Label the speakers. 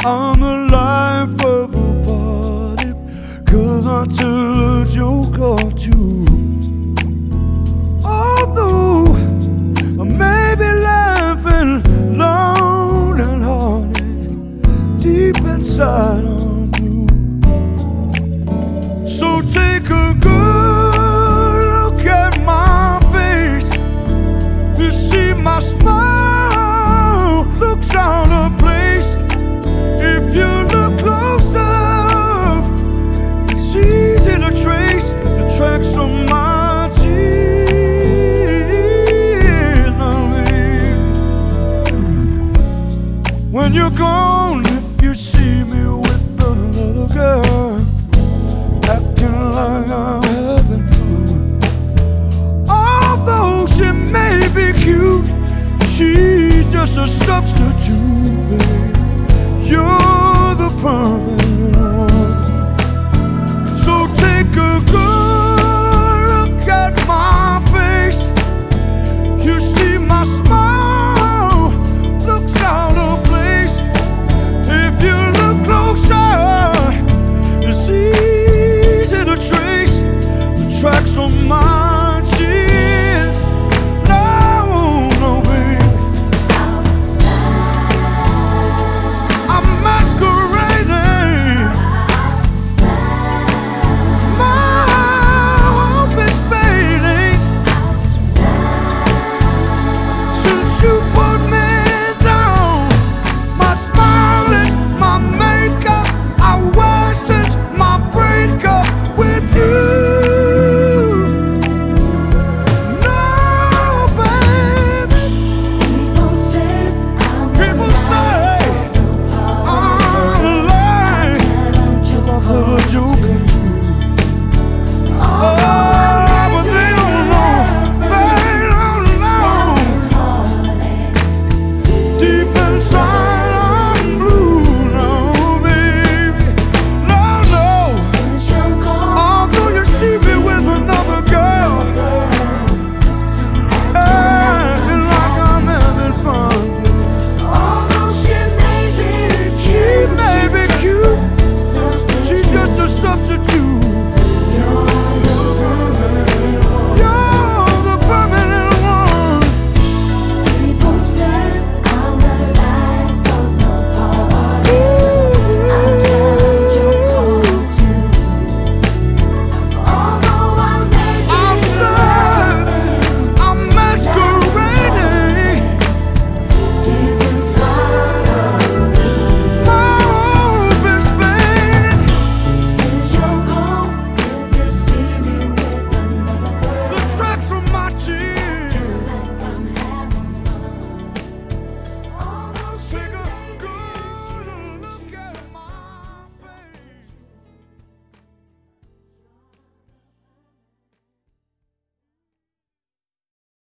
Speaker 1: I'm the life of a party, 'cause I tell a joke or two. Although I may be laughing loud and hearted, deep inside I'm blue. So take a good look at my face. You see my smile looks out of place. If you look closer, it's easy to trace the tracks of my tears. When you're gone, if you see me with another girl, acting like I'm having fun, although she may be cute, she's just a substitute, babe. You're